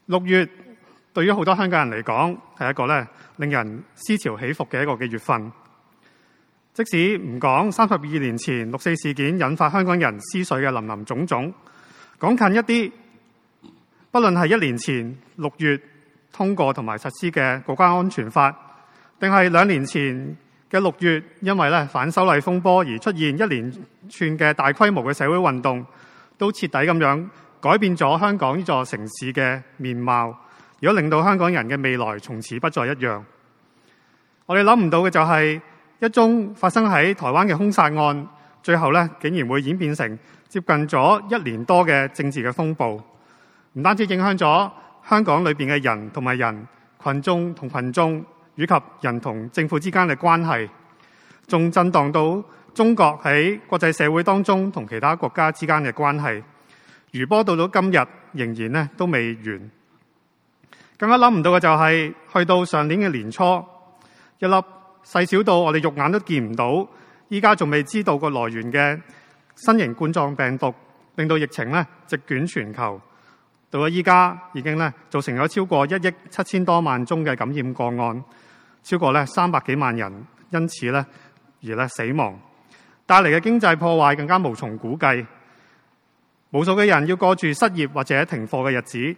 6月對於好多香港人嚟講係一個令人思潮起伏嘅一個月份。即使唔講32年前6四事件引發香港人思緒嘅林林總總，講近一啲，不論係1年前6月通過同埋實施嘅國家安全法，定係2年前嘅6月因為反修例風波而出現一連串嘅大規模嘅社會運動，都徹底咁樣改變咗香港呢座城市嘅面貌，如果令到香港人嘅未來從此不再一樣。我哋諗唔到嘅就係一宗發生喺台灣嘅兇殺案，最後竟然會演變成接近咗1年多嘅政治嘅風暴，唔單止影響咗香港裏邊嘅人同埋人、群眾同群眾以及人同政府之間嘅關係，仲震盪到中國喺國際社會當中同其他國家之間嘅關係，餘波到今日仍然都未完。更加諗唔到嘅就係去到上年嘅年初，一粒細小到我哋肉眼都見唔到，依家仲未知道個來源嘅新型冠狀病毒，令到疫情席捲全球。到咗依家已經造成咗超過1億7千多萬宗嘅感染個案，超過300幾萬人因此而死亡，帶嚟嘅經濟破壞更加無從估計。無數嘅人要過住失業或者停課嘅日子。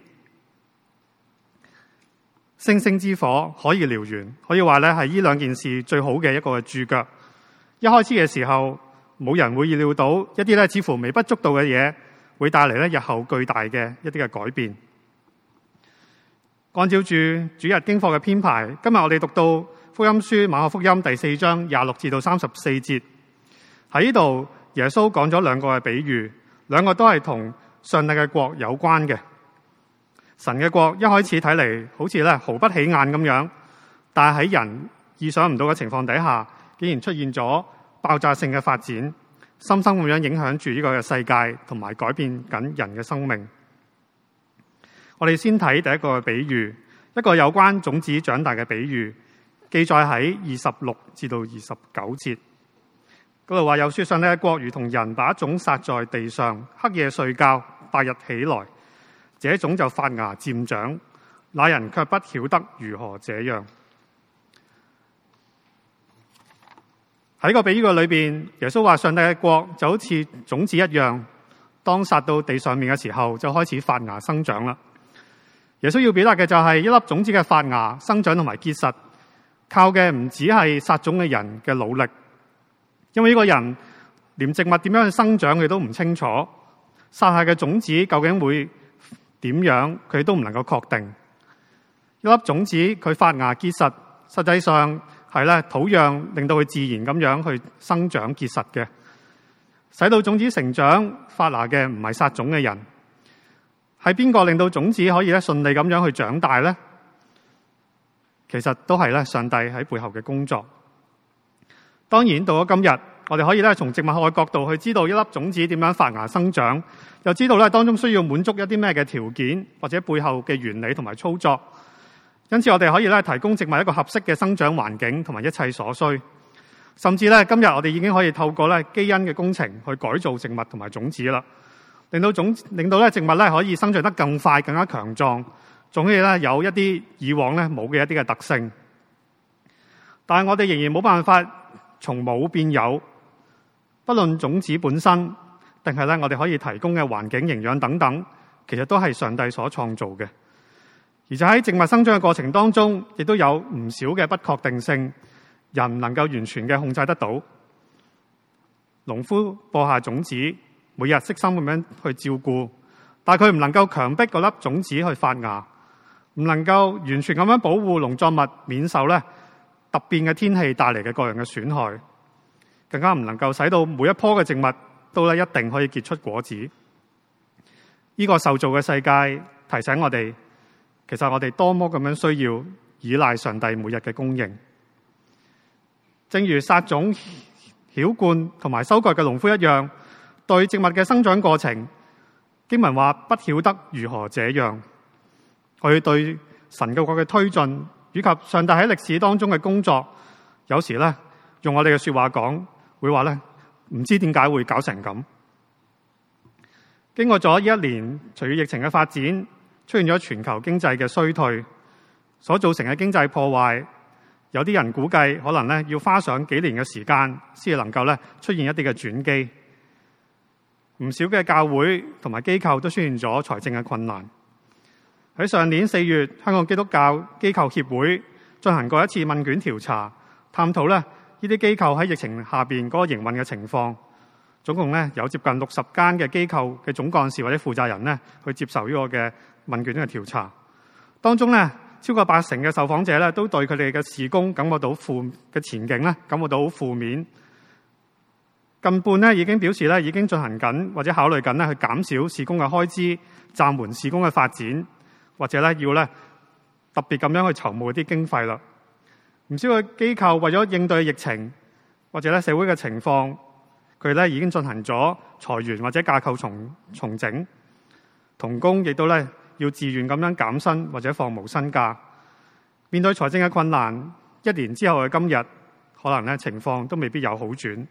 星星之火可以燎原，可以話係呢兩件事最好嘅一個注腳。一開始嘅時候，冇人會意料到一啲似乎微不足道嘅嘢，會帶嚟日後巨大嘅一啲嘅改變。按照住主日經課嘅編排，今日我哋讀到福音書馬可福音第4章26至到34節。喺呢度，耶穌講咗2個嘅比喻，兩個都係同上帝嘅國有關嘅。神嘅國一開始睇嚟好似毫不起眼咁樣，但係喺人意想唔到嘅情況底下，竟然出現咗爆炸性嘅發展，深深咁樣影響住呢個嘅世界，同埋改變緊人嘅生命。我哋先睇第一個嘅比喻，一個有關種子長大嘅比喻，記載喺26至到29節。嗰度話，有說上帝嘅國如同人把種撒在地上，黑夜睡覺，白日起來，這種就發芽漸長，那人卻不曉得如何這樣。喺個比喻裏邊，耶穌話上帝嘅國就好似種子一樣，當撒到地上面嘅時候，就開始發芽生長啦。耶穌要表達嘅就係一粒種子嘅發芽、生長同埋結實，靠嘅唔止係撒種嘅人嘅努力，因為呢個人連植物點樣去生長佢都唔清楚，撒下嘅種子究竟會點樣，佢都唔能夠確定。一粒種子佢發芽結實，實際上係土壤令到佢自然咁樣去生長結實嘅，使到種子成長發芽嘅唔係撒種嘅人。係邊個令到種子可以順利咁樣去長大呢？其實都係上帝喺背後嘅工作。當然到咗今日，我哋可以從植物學嘅角度去知道一粒種子點樣發芽生長，又知道當中需要滿足一啲咩嘅條件，或者背後嘅原理同埋操作。因此我哋可以提供植物一個合適嘅生長環境同埋一切所需。甚至今日我哋已經可以透過基因嘅工程去改造植物同埋種子啦，令到植物可以生長得更快、更加強壯，仲可以有一啲以往冇嘅一啲嘅特性。但係我哋仍然冇辦法從冇變有，不論種子本身，定係我哋可以提供嘅環境、營養等等，其實都係上帝所創造嘅。而且喺植物生長嘅過程當中，亦都有唔少嘅不確定性，人唔能夠完全嘅控制得到。農夫播下種子，每日悉心咁樣去照顧，但係佢唔能夠強迫嗰粒種子去發芽，唔能夠完全咁樣保護農作物免受突變嘅天氣帶嚟嘅各樣嘅損害，更加唔能夠使到每一棵嘅植物都一定可以結出果子。呢個受造嘅世界提醒我哋，其實我哋多麼咁樣需要依賴上帝每日嘅供應。正如撒種、澆灌同埋收割嘅農夫一樣，對植物嘅生長過程，經文話不曉得如何這樣。佢對神嘅國嘅推進，以及上帝喺歷史當中嘅工作，有時用我哋嘅說話講，會話唔知點解會搞成咁。經過咗呢1年，隨住疫情嘅發展， 出現咗全球經濟嘅衰退，所造成嘅經濟破壞，有啲人估計可能咧要花上幾年嘅時間，先至能夠咧出現一啲嘅轉機。唔少嘅教會同埋機構都出現咗財政嘅困難。喺上年4月，香港基督教機構協會進行過一次問卷調查，探討咧呢啲機構喺疫情下邊嗰個營運嘅情況。總共咧有接近60間嘅機構嘅總幹事或者負責人咧去接受呢個嘅問卷嘅調查。當中咧超過80%嘅受訪者咧都對佢哋嘅事工感覺到前景咧感覺到好負面。近半咧已經表示咧已經進行緊或者考慮緊咧去減少事工嘅開支，暫緩事工嘅發展，或者咧要咧特別咁樣去籌募一啲經費啦。唔少嘅機構為咗應對疫情或者咧社會嘅情況，佢哋已經進行咗裁員或者架構重整，同工亦都咧要自願咁樣減薪或者放無薪假。面對財政嘅困難，1年之後嘅今日，可能咧情況都未必有好轉。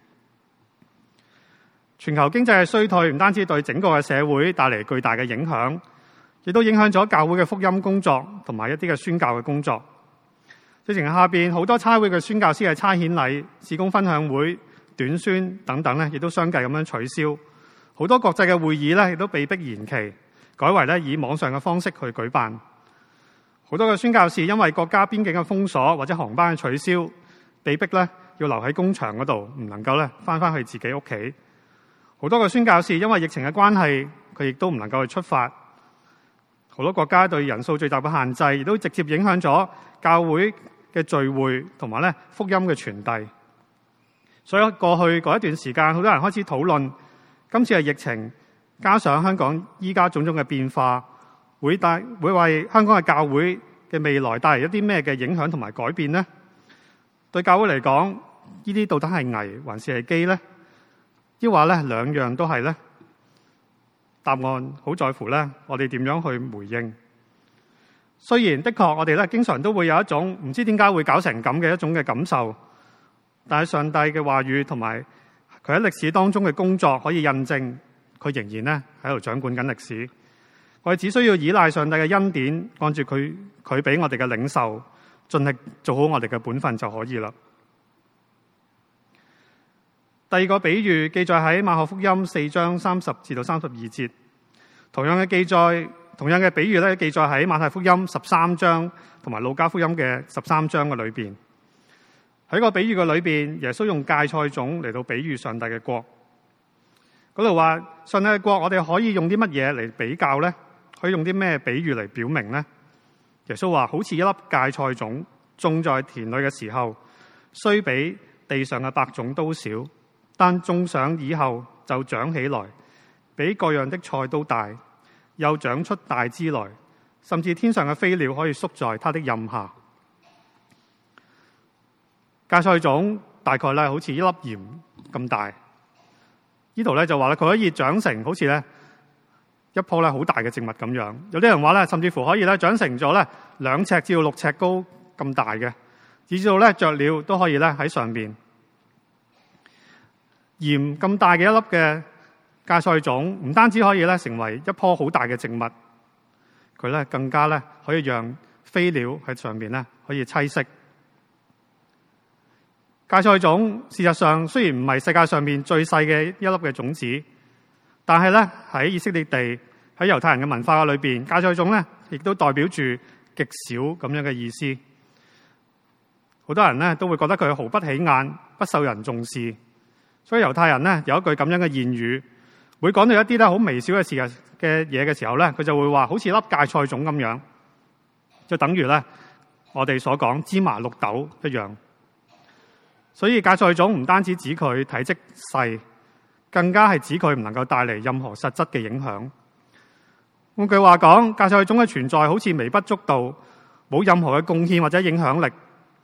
全球經濟嘅衰退唔單止對整個嘅社會帶嚟巨大嘅影響，亦都影響咗教會嘅福音工作同埋一啲嘅宣教嘅工作。疫情下邊好多差會嘅宣教師嘅差遣禮、事工分享會、短宣等等咧，亦都相繼咁樣取消。好多國際嘅會議咧，亦都被迫延期，改為咧以網上嘅方式去舉辦。好多嘅宣教士因為國家邊境嘅封鎖或者航班嘅取消，被迫咧要留喺工場嗰度，唔能夠咧翻去自己屋企。好多嘅宣教士因為疫情嘅關係，佢亦都唔能夠去出發。好多國家對人數聚集嘅限制，亦都直接影響咗教會嘅聚會同埋咧福音嘅傳遞。所以過去嗰一段時間，好多人開始討論今次係疫情，加上香港依家種種嘅變化，會為香港嘅教會嘅未來帶嚟一啲咩嘅影響同埋改變呢？對教會嚟講，呢啲到底係危還是係機呢？抑或咧兩樣都係呢？答案好在乎咧，我哋點樣去回應。雖然的確我哋咧經常都會有一種唔知點解會搞成咁嘅一種嘅感受，但係上帝嘅話語同埋佢喺歷史當中嘅工作可以印證，佢仍然咧喺度掌管緊歷史。我哋只需要依賴上帝嘅恩典，按住佢俾我哋嘅領受，盡力做好我哋嘅本分就可以啦。第二個比喻記載喺馬可福音4章30至到32節，同樣嘅比喻咧記載喺馬太福音13章同埋路加福音嘅13章嘅裏邊。喺個比喻嘅裏邊，耶穌用芥菜種嚟到比喻上帝嘅國。嗰度話上帝嘅國，我哋可以用啲乜嘢嚟比較呢？可以用啲咩比喻嚟表明呢？耶穌話好似一粒芥菜種種在田裏嘅時候，雖比地上嘅百種都少，但種上以後就長起來，比各樣的菜都大，又長出大枝來，甚至天上嘅飛鳥可以宿在它的蔭下。芥菜種大概咧好似一粒鹽咁大，呢度咧就話咧佢可以長成好似咧一棵咧好大嘅植物咁樣。有啲人話咧，甚至乎可以咧長成咗咧2尺至到6尺高咁大嘅，以至到咧雀鳥都可以咧喺上面。鹽咁大嘅一粒嘅芥菜種，唔單止可以咧成為一棵好大嘅植物，佢咧更加咧可以讓飛鳥喺上面咧可以棲息。芥菜種事實上雖然唔係世界上面最細嘅一粒嘅種子，但係咧喺以色列地喺猶太人嘅文化裏邊，芥菜種咧亦都代表住極少咁樣嘅意思。好多人咧都會覺得佢毫不起眼，不受人重視。所以猶太人咧有一句咁樣嘅諺語，每講到一啲咧好微小嘅事嘅嘢嘅時候咧，佢就會話好似粒芥菜種咁樣，就等於咧我哋所講芝麻綠豆一樣。所以芥菜種唔單止指佢體積細，更加係指佢唔能夠帶嚟任何實質嘅影響。換句話講，芥菜種嘅存在好似微不足道，冇任何嘅貢獻或者影響力。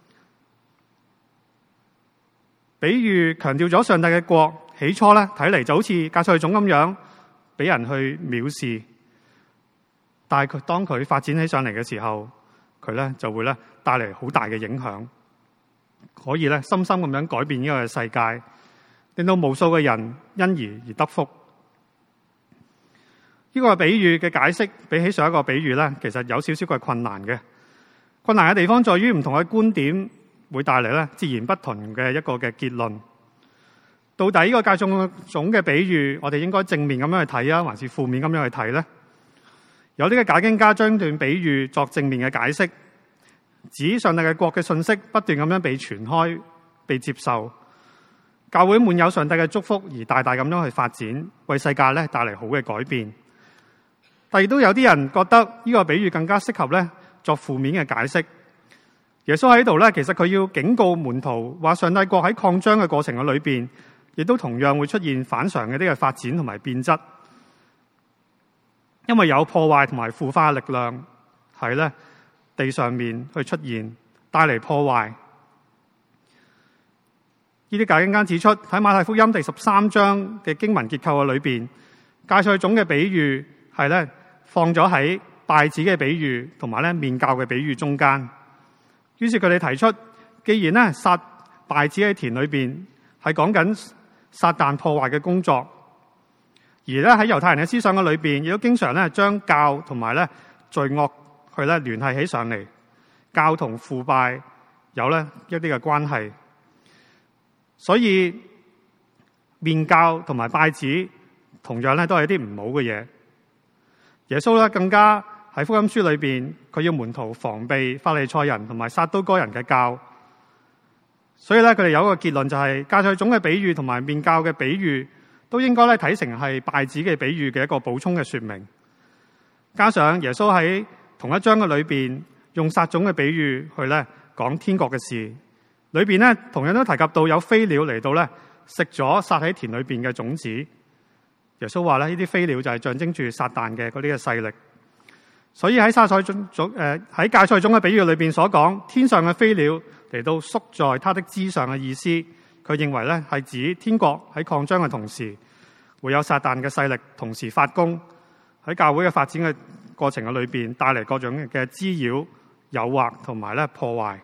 比喻強調咗上帝嘅國，起初咧睇嚟就好似芥菜種咁樣俾人去藐視，但係當佢發展起上嚟嘅時候，佢咧就會咧帶嚟好大嘅影響，可以咧深深咁樣改變呢個世界，令到無數嘅人因而得福。 呢個比喻嘅解釋比起上一個比喻咧，其實有少少嘅困難嘅。困難嘅地方在於唔同嘅觀點會帶嚟咧截然不同嘅一個嘅結論。到底呢個芥菜種嘅比喻，我哋應該正面咁樣去睇啊，還是負面咁樣去睇呢？有啲嘅解經家將段比喻作正面嘅解釋，指上帝嘅國嘅信息不斷咁樣被傳開、被接受，教會滿有上帝嘅祝福而大大咁樣去發展，為世界咧帶嚟好嘅改變。但亦都有啲人覺得呢個比喻更加適合咧作負面嘅解釋。耶穌喺度咧，其實佢要警告門徒話，上帝國喺擴張嘅過程嘅裏邊，亦都同樣會出現反常嘅呢個發展同埋變質，因為有破壞同埋腐化嘅力量喺咧地上面去出現，帶嚟破壞。呢啲解經家指出，喺馬太福音第13章嘅經文結構嘅裏邊，芥菜種嘅比喻係咧放咗喺稗子嘅比喻同埋咧麵酵嘅比喻中間。於是佢哋提出，既然咧撒稗子喺田裏邊係講緊撒旦破壞嘅工作，而咧喺猶太人嘅思想嘅裏邊，亦都經常咧將酵同埋咧罪惡去咧聯繫起上嚟，酵同腐敗有咧一啲嘅關係。所以麵酵同埋稗子同樣咧都係一啲唔好嘅嘢。耶穌咧更加喺福音書裏邊，佢要門徒防備法利賽人同埋撒都該人嘅酵。所以咧佢哋有一個結論，就係芥菜種嘅比喻同埋麵酵嘅比喻都應該咧睇成係稗子嘅比喻嘅一個補充嘅說明。加上耶穌喺同一章嘅裏邊用撒種嘅比喻去咧講天國嘅事。裏邊咧同樣都提及到有飛鳥嚟到咧食咗撒喺田裏邊嘅種子。耶穌話咧呢啲飛鳥就係象徵住撒旦嘅嗰啲嘅勢力。所以喺喺芥菜種嘅比喻裏邊所講天上嘅飛鳥嚟到宿在他的枝上嘅意思，佢認為咧係指天國喺擴張嘅同時，會有撒旦嘅勢力同時發功，喺教會嘅發展嘅過程嘅裏邊帶嚟各種嘅滋擾、誘惑同埋咧破壞。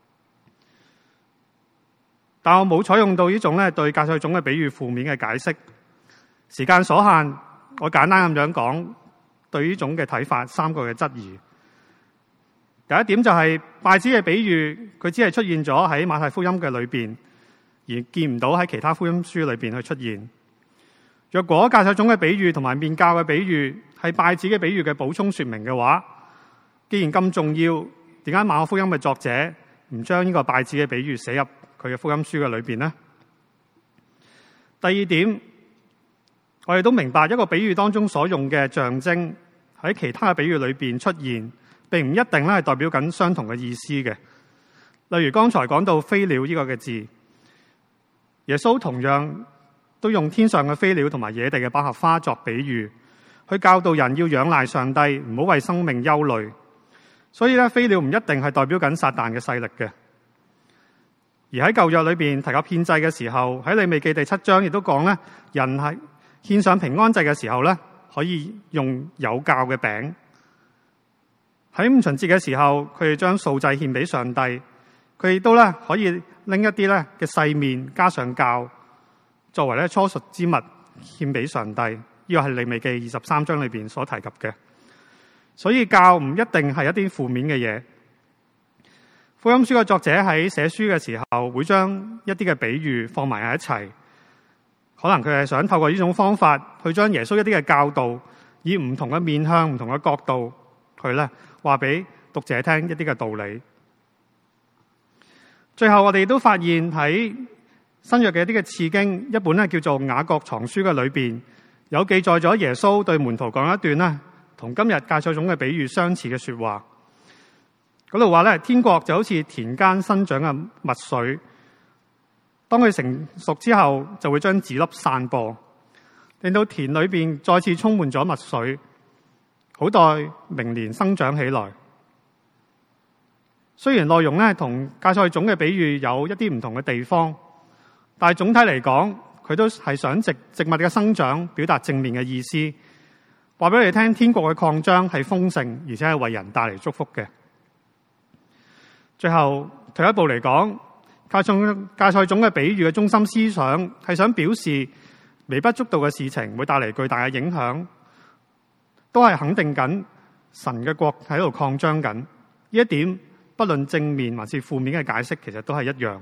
但我冇採用到呢種咧對芥菜種嘅比喻負面嘅解釋。時間所限，我簡單咁樣講對呢種嘅睇法三個嘅質疑。第一點就係稗子嘅比喻，佢只係出現咗喺馬太福音嘅裏邊，而見唔到喺其他福音書裏邊去出現。若果芥菜種嘅比喻同埋麵酵嘅比喻係稗子嘅比喻嘅補充說明嘅話，既然咁重要，點解馬可福音嘅作者唔將呢個稗子嘅比喻寫入佢嘅福音書嘅裏邊呢？第二點，我哋都明白一個比喻當中所用嘅象徵喺其他嘅比喻裏邊出現，並唔一定咧係代表緊相同嘅意思嘅。例如剛才講到飛鳥呢個嘅字，耶穌同樣都用天上嘅飛鳥同埋野地嘅百合花作比喻，去教導人要仰賴上帝，唔好為生命憂慮。所以咧，飛鳥唔一定係代表緊撒旦嘅勢力嘅。而喺舊約裏邊提及獻祭嘅時候，喺利未記第7章亦都講咧，人係獻上平安祭嘅時候咧，可以用有酵嘅餅。喺五旬節嘅時候，佢哋將素祭獻俾上帝，佢亦都咧可以拎一啲咧嘅細麵加上酵，作為咧初熟之物獻俾上帝。呢個係利未記23章裏邊所提及嘅。所以酵唔一定係一啲負面嘅嘢。福音書嘅作者喺寫書嘅時候，會將一啲嘅比喻放埋喺一齊，可能佢係想透過呢種方法去將耶穌一啲嘅教導，以唔同嘅面向、唔同嘅角度去咧話俾讀者聽一啲嘅道理。最後我哋都發現喺新約嘅一啲嘅次經，一本咧叫做雅各藏書嘅裏邊，有記載咗耶穌對門徒講一段咧同今日芥菜種嘅比喻相似嘅說話。嗰度話咧，天國就好似田間生長嘅麥穗，當佢成熟之後，就會將籽粒散播，令到田裏邊再次充滿咗麥穗，好待明年生長起來。雖然內容咧同芥菜種嘅比喻有一啲唔同嘅地方，但係總體嚟講，佢都係想藉植物嘅生長表達正面嘅意思，話俾你哋聽，天國嘅擴張係豐盛，而且係為人帶嚟祝福嘅。最後退一步嚟講，芥菜種嘅比喻嘅中心思想係想表示微不足道嘅事情會帶嚟巨大嘅影響， 都係肯定緊神嘅國喺度擴張緊。呢一點不論正面還是負面嘅解釋，其實都係一樣。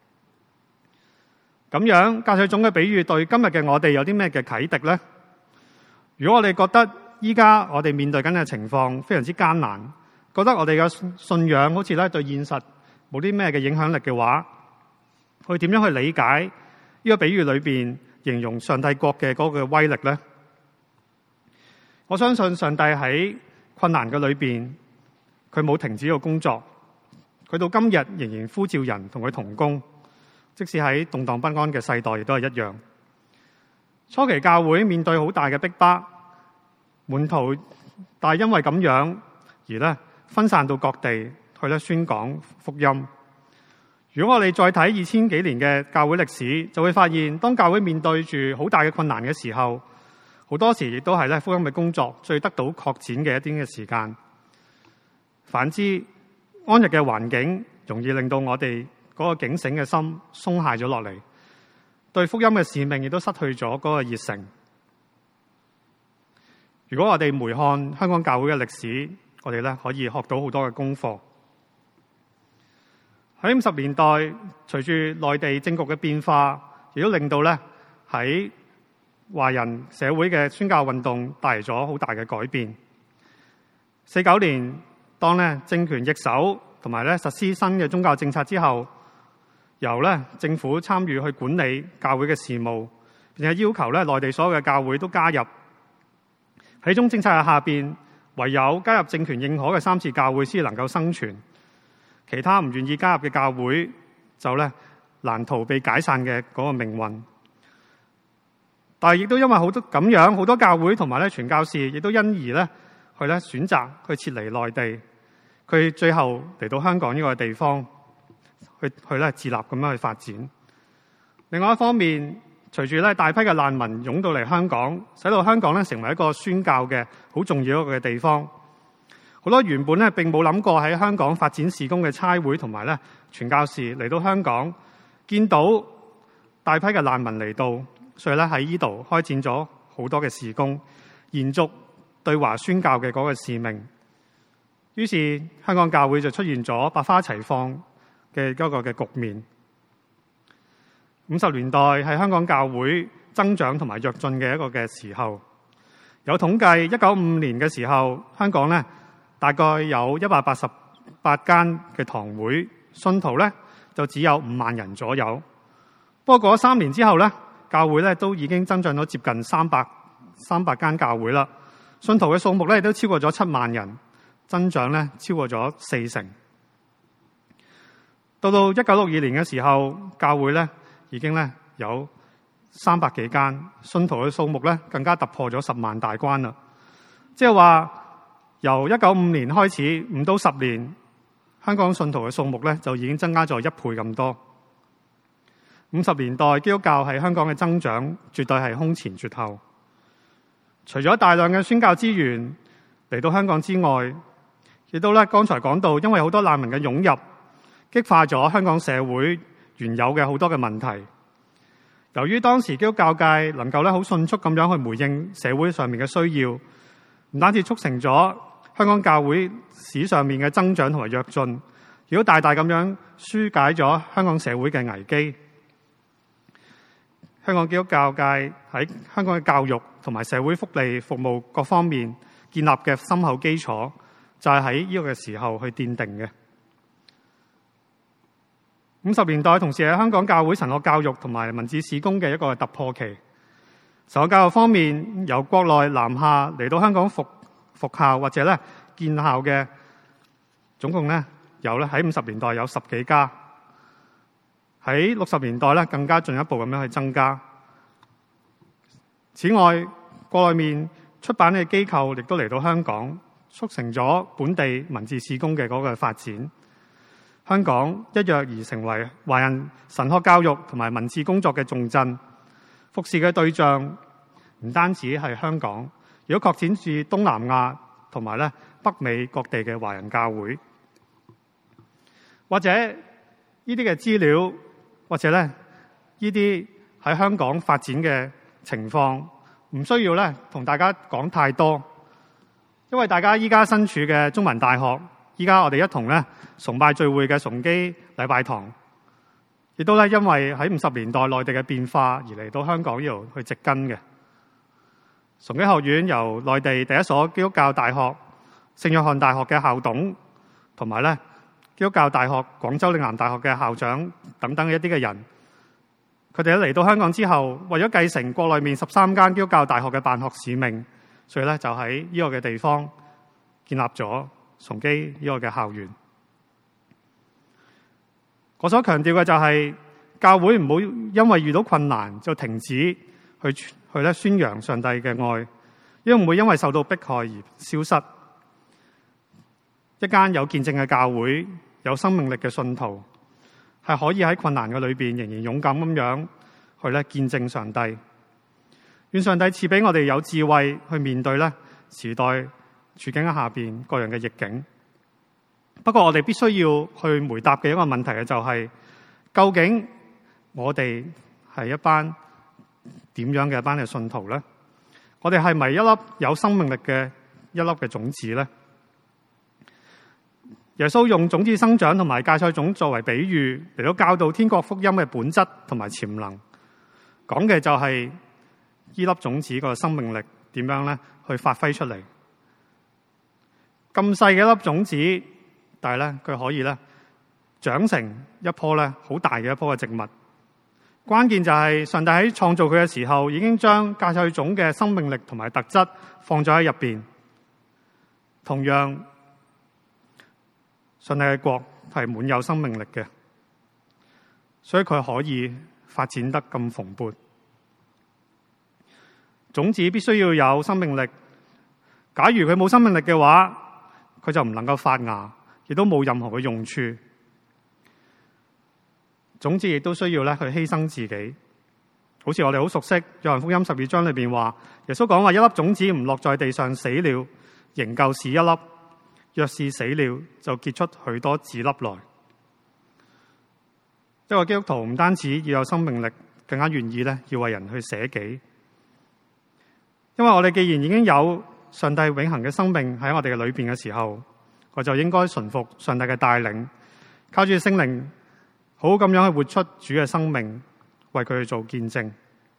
咁樣芥菜種嘅比喻對今日嘅我哋有啲咩嘅啟迪呢？如果我哋覺得依家我哋面對緊嘅情況非常之艱難，覺得我哋嘅信仰好似咧對現實冇啲咩嘅影響力嘅話，去點樣去理解呢個比喻裏邊形容上帝國嘅嗰個威力呢？我相信上帝喺困難嘅裏邊，佢冇停止過工作，佢到今日仍然呼召人同佢同工，即使喺動盪不安嘅世代亦都係一樣。初期教會面對好大嘅逼迫，門徒但係因為咁樣而咧分散到各地去咧宣講福音。如果我哋再睇2000幾年嘅教會歷史，就會發現當教會面對住好大嘅困難嘅時候，好多時亦都係咧福音嘅工作最得到擴展嘅一啲嘅時間。反之，安逸嘅環境容易令到我哋嗰個警醒嘅心鬆懈咗落嚟，對福音嘅使命亦都失去咗嗰個熱誠。如果我哋回看香港教會嘅歷史，我哋咧可以學到好多嘅功課。喺50年代，隨住內地政局嘅變化，亦都令到咧喺華人社會嘅宣教運動帶嚟咗好大嘅改變。49年，當咧政權易手同埋咧實施新嘅宗教政策之後，由咧政府參與去管理教會嘅事務，並且要求咧內地所有嘅教會都加入。喺呢種政策下邊，唯有加入政權認可嘅三次教會先能夠生存，其他唔願意加入嘅教會就咧難逃被解散嘅嗰個命運。但係亦都因為好多咁樣，好多教會同埋咧傳教士亦都因而咧去咧選擇去撤離內地，佢最後嚟到香港呢個地方去咧自立咁樣去發展。另外一方面，隨住咧大批嘅難民湧到嚟香港，使到香港咧成為一個宣教嘅好重要一個嘅地方。好多原本咧並冇諗過喺香港發展事工嘅差會同埋咧傳教士嚟到香港，見到大批嘅難民嚟到，所以咧喺呢度開展咗好多嘅事工，延續對華宣教嘅嗰個使命。於是香港教會就出現咗百花齊放嘅一個嘅局面。50年代係香港教會增長同埋躍進嘅一個嘅時候。有統計，1955年嘅時候，香港咧大概有188間嘅堂會，信徒咧就只有5萬人左右。不過3年之後咧，教會咧都已經增長咗接近300間教會啦，信徒嘅數目咧都超過咗7萬人，增長咧超過咗40%。到1962年嘅時候，教會咧已經咧有300幾間，信徒嘅數目咧更加突破咗10萬大關啦。即係話由1955年開始，5到10年，香港信徒嘅數目咧就已經增加咗1倍咁多。50年代基督教喺香港嘅增長絕對係空前絕後。除咗大量嘅宣教資源嚟到香港之外，亦都咧剛才講到，因為好多難民嘅湧入，激化咗香港社會原有嘅好多嘅問題。由於當時基督教界能夠咧好迅速咁樣去回應社會上面嘅需要，唔單止促成咗香港教會史上面嘅增長同埋躍進，亦都大大咁樣紓解咗香港社會嘅危機。香港基督教界喺香港嘅教育同埋社會福利服務各方面建立嘅深厚基礎，就係喺呢個嘅時候去奠定嘅。50年代同時喺香港教會神學教育同埋文字事工嘅一個突破期。神學教育方面，由國內南下嚟到香港復校或者咧建校嘅，總共咧有咧喺50年代有10幾家。喺60年代咧，更加進一步咁樣去增加。此外，國內面出版嘅機構亦都嚟到香港，促成咗本地文字事工嘅嗰個發展。香港一躍而成為華人神學教育同埋文字工作嘅重鎮，服侍嘅對象唔單止係香港，亦都擴展至東南亞同埋咧北美各地嘅華人教會。或者呢啲嘅資料，或者咧呢啲喺香港發展嘅情況，唔需要咧同大家講太多。 因為大家依家身處嘅中文大學，依家我哋一同咧崇拜聚會嘅崇基禮拜堂，亦都咧因為喺50年代內地嘅變化而嚟到香港呢度去植根嘅。崇基學院由內地第一所基督教大學聖約翰大學嘅校董，同埋咧基督教大學廣州嶺南大學嘅校長等等嘅一啲嘅人，佢哋嚟到香港之後，為咗繼承國內面13間基督教大學嘅辦學使命，所以咧就喺呢個嘅地方建立咗崇基呢個嘅校園。我所強調嘅就係教會唔好因為遇到困難就停止去咧宣揚上帝嘅愛，因為唔會因為受到迫害而消失。一間有見證嘅教會，有生命力嘅信徒，係可以喺困難嘅裏邊仍然勇敢咁樣去咧見證上帝。願上帝賜俾我哋有智慧去面對咧時代處境下邊各樣嘅逆境。不過我哋必須要去回答嘅一個問題嘅就係，究竟我哋係一班點樣嘅一班嘅信徒呢？我哋係咪一粒有生命力嘅一粒嘅種子呢？耶穌用種子生長同埋芥菜種作為比喻嚟到教導天國福音嘅本質同埋潛能，講嘅就係呢粒種子個生命力點樣咧去發揮出嚟。咁細嘅一粒種子，但係咧佢可以咧長成一棵咧好大嘅一棵嘅植物。關鍵就係上帝喺創造佢嘅時候，已經將芥菜種嘅生命力同埋特質放咗喺入邊。同樣，上帝嘅國係滿有生命力嘅，所以佢可以發展得咁蓬勃。種子必須要有生命力，假如佢冇生命力嘅話，佢就唔能夠發芽，亦都冇任何嘅用處。種子亦都需要咧去犧牲自己，好似我哋好熟悉約翰福音12章裏邊話，耶穌講話，一粒種子唔落在地上死了，仍舊是一粒；若是死了，就結出許多子粒來。一個基督徒唔單止要有生命力，更加願意咧要為人去捨己。因為我哋既然已經有上帝永恆嘅生命喺我哋嘅裏邊嘅時候，我就應該順服上帝嘅帶領，靠住聖靈好好咁樣去活出主嘅生命，為佢去做見證。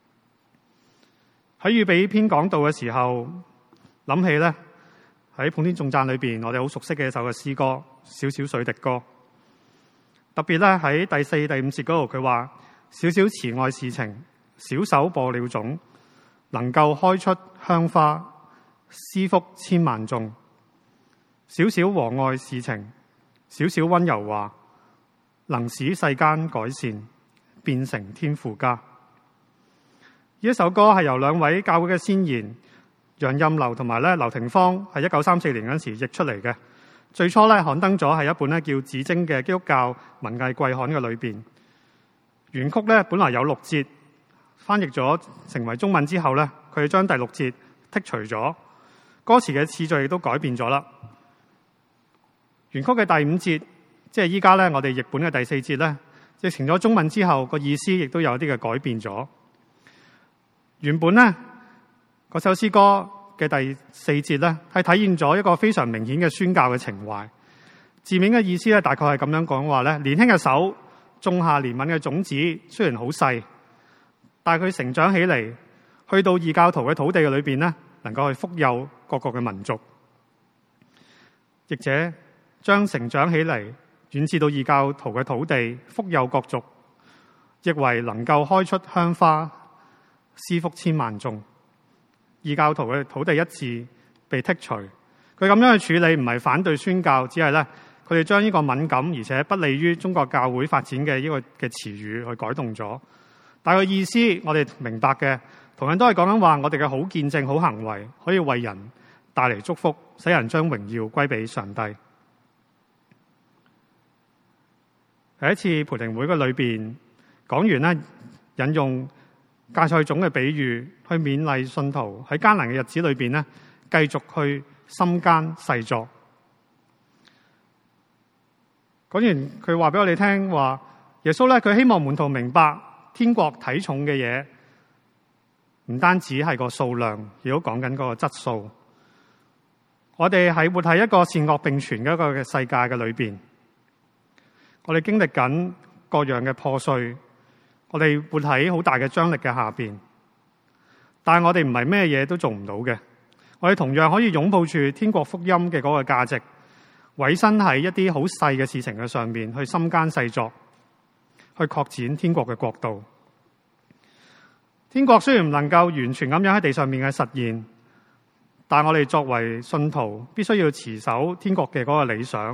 喺預備篇講道嘅時候，諗起咧喺普天頌讚裏邊，我哋好熟悉嘅一首嘅詩歌《小小水滴歌》。特別咧喺第4、第5節嗰度，佢話：小小慈愛事情，小手播了種，能夠開出香花，施福千萬眾。小小和愛事情，小小溫柔話，能使世間改善，變成天父家。呢一首歌係由2位教會嘅先賢楊任樓同埋劉廷芳喺1934年嗰時譯出嚟嘅。最初咧刊登咗係一本咧叫《紫晶》嘅基督教文藝季刊嘅裏邊。原曲咧本來有6節，翻譯咗成為中文之後咧，佢將第6節剔除咗，歌詞嘅次序亦都改變咗啦。原曲嘅第5節，即係依家咧我哋譯本嘅第4節咧，譯成咗中文之後，個意思亦都有啲嘅改變咗。原本咧嗰首詩歌嘅第4節咧，係體現咗一個非常明顯嘅宣教嘅情懷。字面嘅意思咧，大概係咁樣講話咧：年輕嘅手種下憐憫嘅種子，雖然好細，但係佢成長起嚟，去到異教徒嘅土地嘅裏邊咧，能夠去福佑各國嘅民族。譯者將成長起嚟，遠至到異教徒嘅土地，福佑各族，亦為能夠開出香花，施福千萬眾。異教徒嘅土地一字被剔除，佢咁樣去處理唔係反對宣教，只係咧佢哋將呢個敏感而且不利於中國教會發展嘅呢個嘅詞語去改動咗。但係個意思我哋明白嘅，同樣都係講緊話我哋嘅好見證、好行為可以為人帶嚟祝福，使人將榮耀歸俾上帝。喺一次培靈會嘅裏邊，講完咧引用芥菜種嘅比喻，去勉勵信徒喺艱難嘅日子裏邊咧，繼續去心艱細作。講完佢話俾我哋聽話，耶穌咧佢希望門徒明白天國睇重嘅嘢，唔單止係個數量，亦都講緊嗰個質素。 我哋係活喺一個善惡並存嘅一個嘅世界嘅裏邊，我哋經歷緊各樣嘅破碎，我哋活喺好大嘅張力嘅下邊，但係我哋唔係咩嘢都做唔到嘅。我哋同樣可以擁抱住天國福音嘅嗰個價值，委身喺一啲好細嘅事情嘅上面，去心耕細作，去擴展天國嘅國度。天國雖然唔能夠完全咁樣喺地上面嘅實現，但我哋作為信徒，必須要持守天國嘅嗰個理想。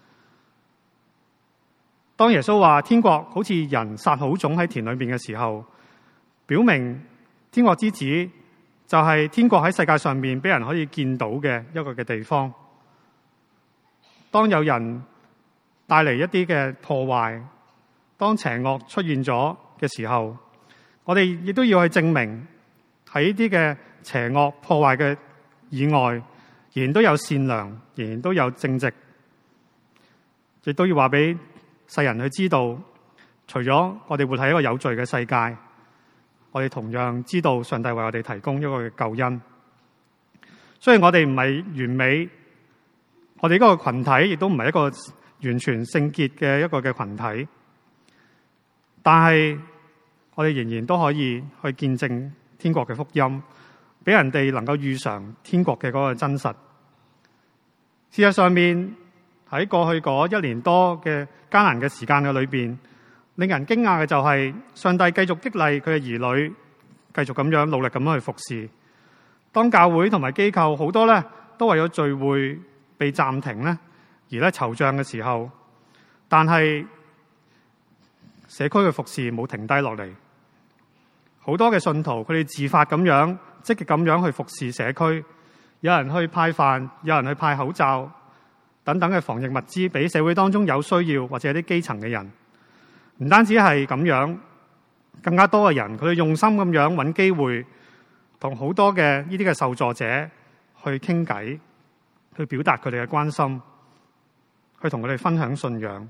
當耶穌話天國好似人撒好種喺田裏面嘅時候，表明天國之子就係天國喺世界上面俾人可以見到嘅一個嘅地方。當有人帶嚟一啲嘅破壞，當邪惡出現咗嘅時候，我哋亦都要去證明喺呢啲嘅邪惡破壞嘅以外，仍然都有善良，仍然都有正直，亦都要話俾世人去知道，除咗我哋活喺一個有罪嘅世界，我哋同樣知道上帝為我哋提供一個救恩。雖然我哋唔係完美，我哋嗰個群體亦都唔係一個完全聖潔嘅一個嘅群體，但係我哋仍然都可以去見證天國嘅福音，俾人哋能夠遇上天國嘅嗰個真實。事實上面喺過去嗰1年多嘅艱難嘅時間嘅裏邊，令人驚訝嘅就係上帝繼續激勵佢嘅兒女，繼續咁樣努力咁樣去服侍。當教會同埋機構好多咧都為咗聚會被暫停咧，而咧惆悵嘅時候，但係社區嘅服侍冇停低落嚟。好多嘅信徒佢哋自發咁樣積極咁樣去服侍社區，有人去派飯，有人去派口罩等等嘅防疫物資俾社會當中有需要或者啲基層嘅人。唔單止係咁樣，更加多嘅人佢哋用心咁樣揾機會同好多嘅呢啲嘅受助者去傾偈，去表達佢哋嘅關心，去同佢哋分享信仰。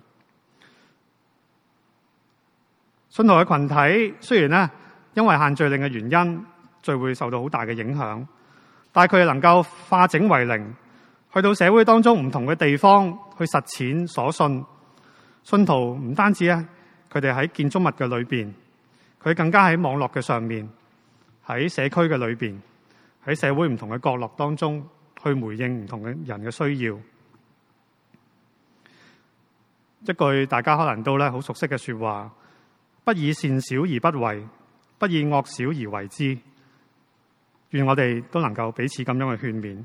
信徒嘅群體雖然咧因為限聚令嘅原因，聚會受到好大嘅影響，但係佢哋能夠化整為零，去到社會當中唔同嘅地方去實踐所信。信徒唔單止啊，佢哋喺建築物嘅裏邊，佢更加喺網絡嘅上面，喺社區嘅裏邊，喺社會唔同嘅角落當中去回應唔同嘅人嘅需要。一句大家可能都咧好熟悉嘅說話：不以善小而不為，不以惡小而為之。願我哋都能夠彼此咁樣去勸勉。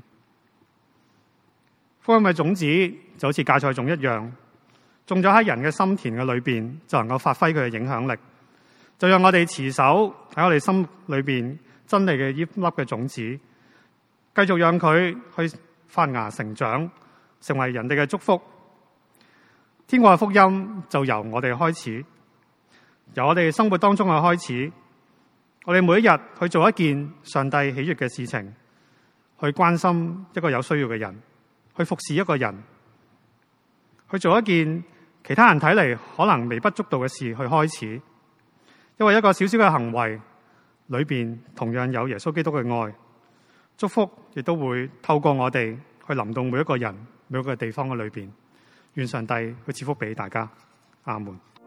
福音嘅種子就好似芥菜種一樣，種咗喺人嘅心田嘅裏邊，就能夠發揮佢嘅影響力。就讓我哋持守喺我哋心裏邊真理嘅呢粒嘅種子，繼續讓佢去發芽成長，成為人哋嘅祝福。天國嘅福音就由我哋開始，由我哋生活當中嘅開始。我哋每一日去做一件上帝喜悅嘅事情，去關心一個有需要嘅人，去服侍一個人，去做一件其他人睇嚟可能微不足道嘅事去開始。因為一個小小嘅行為裏邊同樣有耶穌基督嘅愛，祝福亦都會透過我哋去臨到每一個人、每一個地方嘅裏邊。願上帝去賜福俾大家。阿門。